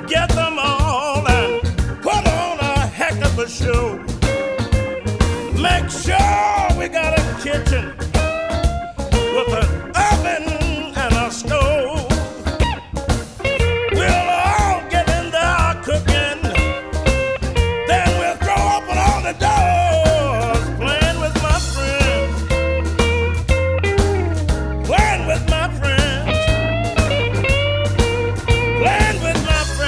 get them all and put on a heck of a show. Make sure we got a kitchen